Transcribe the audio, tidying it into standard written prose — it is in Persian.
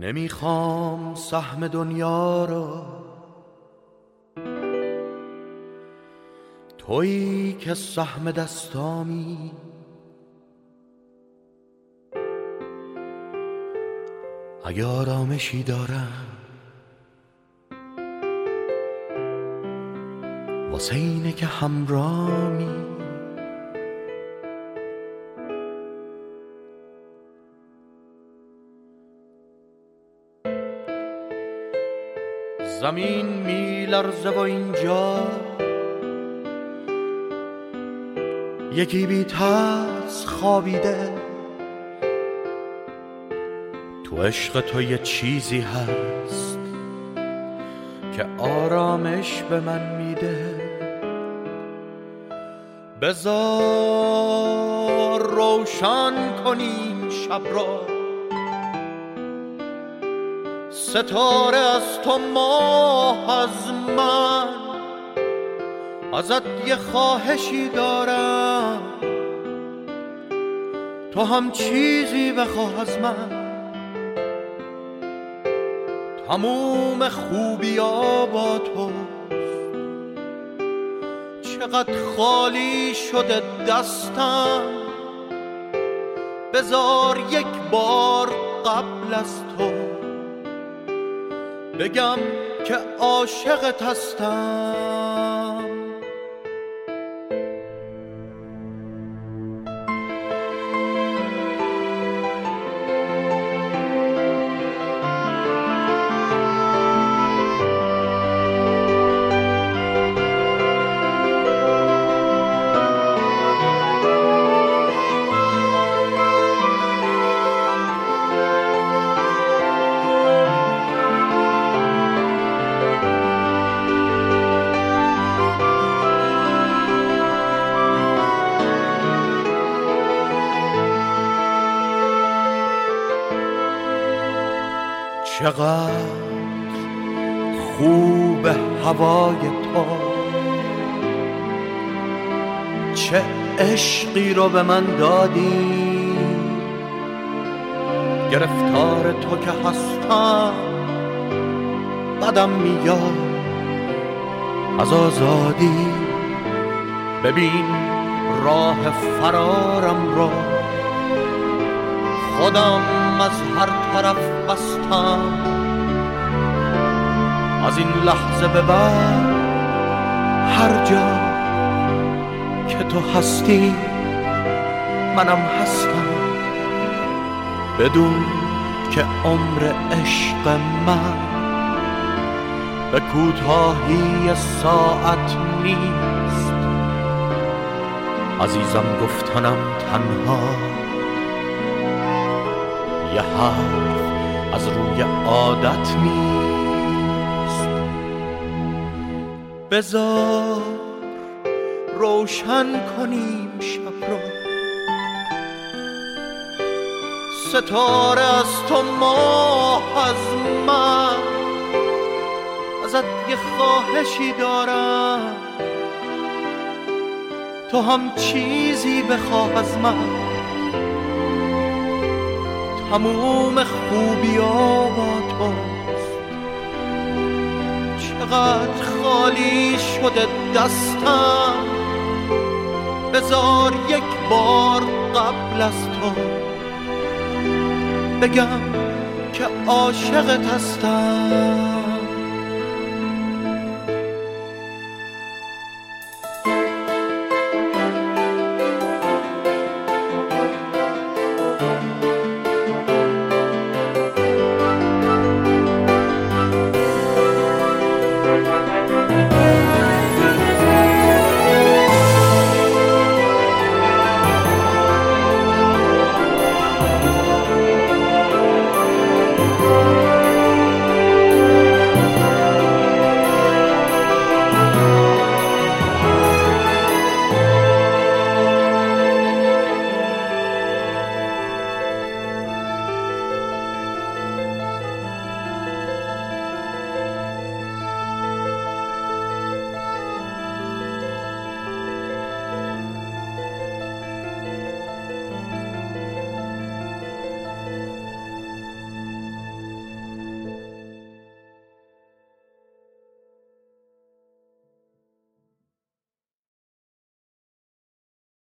نمیخوام سهم دنیا رو، تویی که سهم دستامی. اگه آرامشی دارم واسه اینه که همرامی. زمین میلرزه و اینجا یکی بی ترس خوابیده. تو عشق تو یه چیزی هست که آرامش به من میده. بذار روشن کنیم شب را، ستاره از تو ماه از من. ازت یه خواهشی دارم، تو هم چیزی بخواه از من. تموم خوبی‌ها با توست، چقدر خالی شده دستم. بذار یک بار قبل از تو بگم که عاشقت هستم. چقدر خوب هوای تو، چه عشقی رو به من دادی. گرفتار تو که هستم، بدم میاد از آزادی. ببین راه فرارم را، خودم از هر طرف بستم. از این لحظه به بعد هر جا که تو هستی منم هستم. بدون که عمر عشق من به کوتاهی ساعت نیست. عزیزم گفتنم تنها یه حرف از روی عادت نیست. بذار روشن کنیم شب رو، ستاره از تو ماه از من. ازت یه خواهشی دارم، تو هم چیزی بخواه از من. تموم خوبی‌ها با توست، چقدر خالی شده دستم. بذار یک بار قبل از تو بگم که عاشقت هستم.